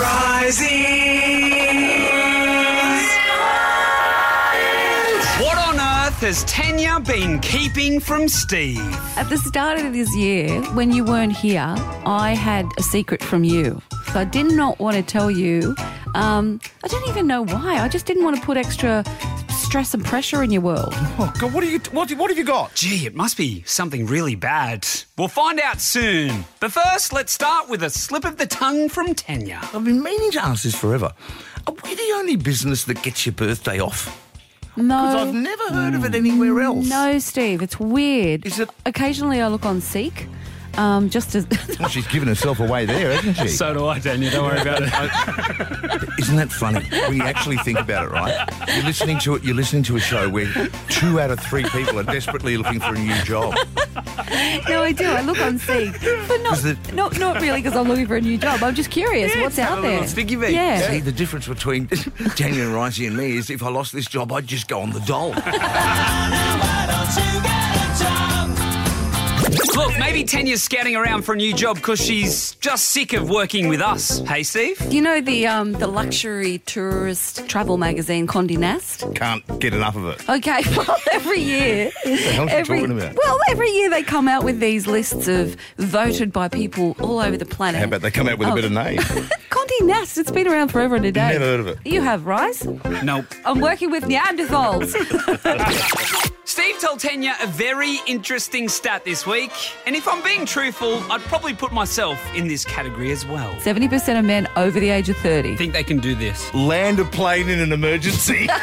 What on earth has Tanya been keeping from Steve? At the start of this year, when you weren't here, I had a secret from you. So I did not want to tell you. I don't even know why. I just didn't want to put extra stress and pressure in your world. Oh, God, what have you got? Gee, it must be something really bad. We'll find out soon. But first, let's start with a slip of the tongue from Tanya. I've been meaning to ask this forever. Are we the only business that gets your birthday off? No. Because I've never heard of it anywhere else. No, Steve, it's weird. Is it? Occasionally I look on Seek, just as... Well, she's given herself away there, hasn't she? So do I, Tanya. Don't worry about it. Isn't that funny? When you actually think about it, right? You're listening to a show where 2 out of 3 people are desperately looking for a new job. No, I do. I look on Seek. But not really because I'm looking for a new job. I'm just curious what's out there. Sticky beat. Yeah. See, the difference between Tanya and Ricey and me is if I lost this job, I'd just go on the dole. Look, maybe Tanya's scouting around for a new job because she's just sick of working with us. Hey, Steve? You know the luxury tourist travel magazine Condé Nast? Can't get enough of it. Okay, well, every year... What the hell are you talking about? Well, every year they come out with these lists of voted by people all over the planet. How about they come out with a better name? Condé Nast, it's been around forever and a day. Never heard of it. You have, Rice? Nope. I'm working with Neanderthals. Steve told Tanya a very interesting stat this week, and if I'm being truthful, I'd probably put myself in this category as well. 70% of men over the age of 30. Think they can do this? Land a plane in an emergency. And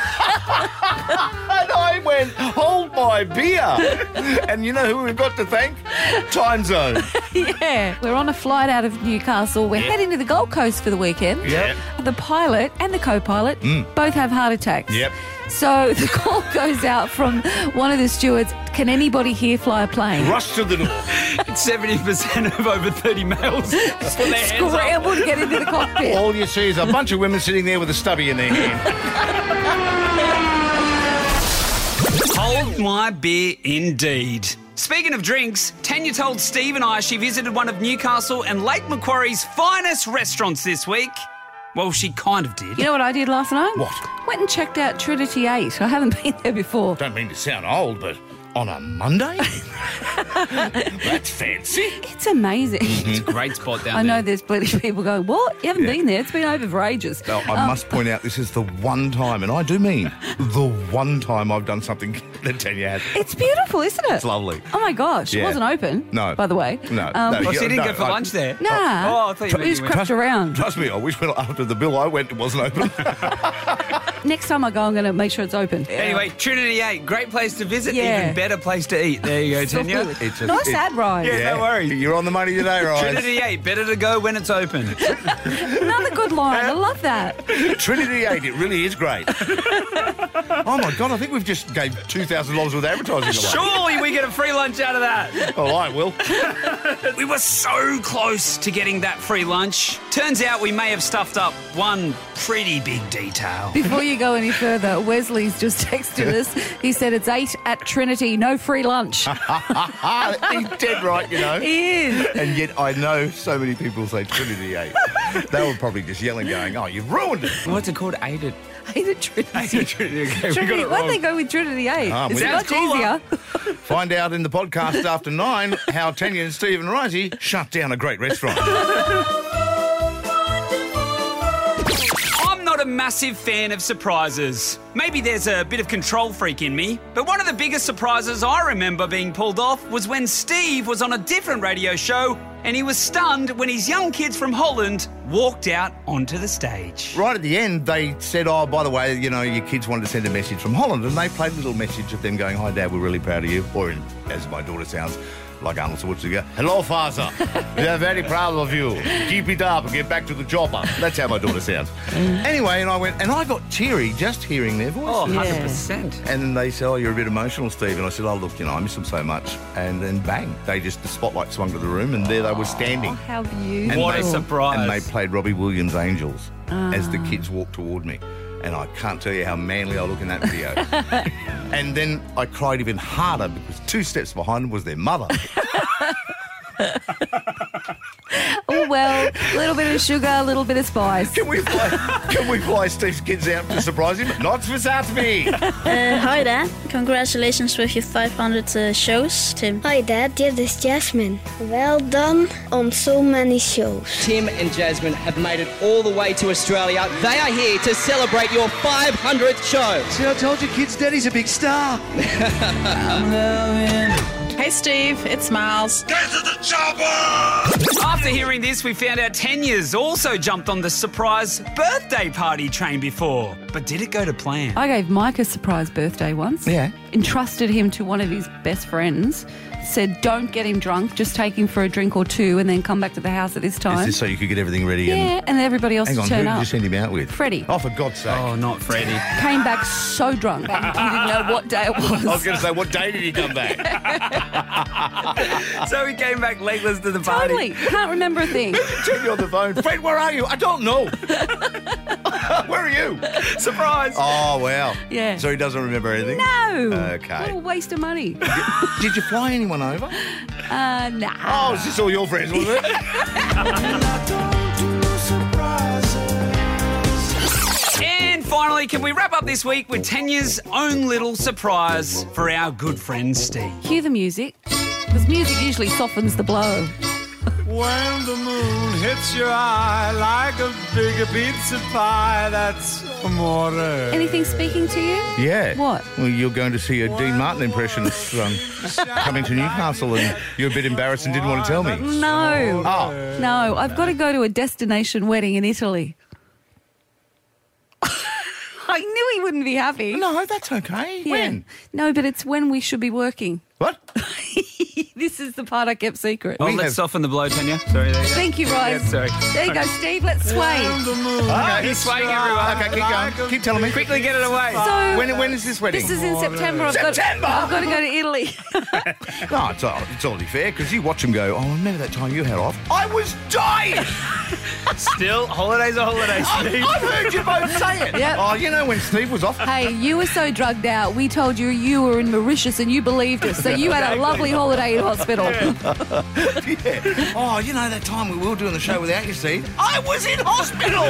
I went, hold my beer. And you know who we've got to thank? Time Zone. Yeah. We're on a flight out of Newcastle. We're heading to the Gold Coast for the weekend. Yep. The pilot and the co-pilot both have heart attacks. Yep. So the call goes out from one of the stewards, can anybody here fly a plane? Rush to the door. It's 70% of over 30 males. Just put their hands up. Scramble to get into the cockpit. All you see is a bunch of women sitting there with a stubby in their hand. Hold my beer indeed. Speaking of drinks, Tanya told Steve and I she visited one of Newcastle and Lake Macquarie's finest restaurants this week. Well, she kind of did. You know what I did last night? What? Went and checked out Trinity 8. I haven't been there before. Don't mean to sound old, but on a Monday? That's fancy. It's amazing. It's a great spot down I there. know there's plenty of people going, what? You haven't been there? It's been over for ages. Now, I must point out, this is the one time, and I do mean the one time I've done something that Tanya has. It's beautiful, isn't it? It's lovely. Oh, my gosh. Yeah. It wasn't open, No. by the way. No. Oh, so you didn't no, go for lunch there? Nah. Oh, I thought you We meant just you went. crept around. Trust me, I wish when after the bill I went, it wasn't open. Next time I go, I'm going to make sure it's open. Anyway, Trinity 8, great place to visit, Yeah. even better place to eat. There you go, So Tanya. good. It's a- Nice it- ad, Ryan. Yeah. No worries. You're on the money today, Ryan. Trinity 8, better to go when it's open. Another good line. I love that. Trinity 8, it really is great. Oh, my God, I think we've just gave $2,000 worth of advertising away. Surely we get a free lunch out of that. Oh, I will. We were so close to getting that free lunch. Turns out we may have stuffed up one pretty big detail. Before you go any further, Wesley's just texted us. He said it's 8 at Trinity, no free lunch. He's dead right, you know. He is. And yet I know so many people say Trinity 8. They were probably just yelling, going, oh, you've ruined it. What's it called? 8 at 8 at Trinity. Trinity. Okay, we got Trinity, it why'd wrong. they go with Trinity 8? Ah, It's well, much sounds cooler. easier. Find out in the podcast after 9 how Tanya and Steve and Risey shut down a great restaurant. I'm not a massive fan of surprises. Maybe there's a bit of control freak in me, but one of the biggest surprises I remember being pulled off was when Steve was on a different radio show and he was stunned when his young kids from Holland walked out onto the stage. Right at the end, they said, oh, by the way, you know, your kids wanted to send a message from Holland, and they played a little message of them going, hi, Dad, we're really proud of you. Or, as my daughter sounds, like Arnold Schwarzenegger, hello, Father. We are very proud of you. Keep it up and get back to the chopper. That's how my daughter sounds. Anyway, and I went, and I got teary just hearing their voices. Oh, Yeah. 100%. And then they said, oh, you're a bit emotional, Steve. And I said, oh, look, you know, I miss them so much. And then bang, the spotlight swung to the room and there they were standing. Oh, how beautiful. What a surprise. And they played Robbie Williams' Angels as the kids walked toward me. And I can't tell you how manly I look in that video. And then I cried even harder because 2 steps behind them was their mother. Well, well, a little bit of sugar, a little bit of spice. Can we fly Steve's kids out to surprise him? Not for Saturday. Hi, Dad. Congratulations with your 500 shows, Tim. Hi Dad, this is Jasmine. Well done on so many shows. Tim and Jasmine have made it all the way to Australia. They are here to celebrate your 500th show. See, I told you, kids, Daddy's a big star. Hey Steve, it's Miles. Get to the chopper! After hearing this, we found out Tanya's also jumped on the surprise birthday party train before. But did it go to plan? I gave Mike a surprise birthday once. Yeah. Entrusted him to one of his best friends. Said, don't get him drunk, just take him for a drink or two and then come back to the house at this time. Is this so you could get everything ready? Yeah, and everybody else Hang to on, turn who up. did you send him out with? Freddie. Oh, for God's sake. Oh, not Freddie. Came back so drunk. He didn't know what day it was. I was going to say, what day did he come back? So he came back legless to the party. Totally. Can't remember a thing. Check you on the phone. Fred, where are you? I don't know. Where are you? Surprise. Oh, wow. Yeah. So he doesn't remember anything? No. Okay. What a waste of money. Did you fly anyone over? Nah. Oh, is this all your friends, was it? And finally, can we wrap up this week with Tanya's own little surprise for our good friend Steve? Cue the music, because music usually softens the blow. When the moon hits your eye like a big pizza pie, that's amore. Anything speaking to you? Yeah. What? Well, you're going to see a Dean Martin impression coming to Newcastle, and you're a bit embarrassed and didn't want to tell me. No. Oh. No, I've got to go to a destination wedding in Italy. I knew he wouldn't be happy. No, that's okay. Yeah. When? No, but it's when we should be working. What? This is the part I kept secret. Oh, let's soften the blow, Tanya. Sorry, there you go. Thank you, Rose. Yeah, sorry. There you go, Steve. Let's sway. Okay, he's swaying everyone. Okay, keep going. Keep telling me. Quickly get it away. So When is this wedding? this is in September. I've got to go to Italy. No, it's only fair, because you watch him go, oh, remember that time you had off? I was dying! Still, holidays are holidays, Steve. I've heard you both say it. Yep. Oh, you know when Steve was off? Hey, you were so drugged out. We told you you were in Mauritius and you believed us. So you had a lovely holiday in hospital. Yeah. Oh, you know that time we were doing the show without you, Steve? I was in hospital!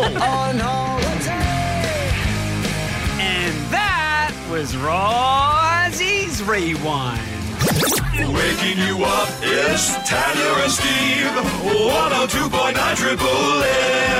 And that was Rosie's Rewind. Waking you up is Tanya and Steve. 102.9 Triple M.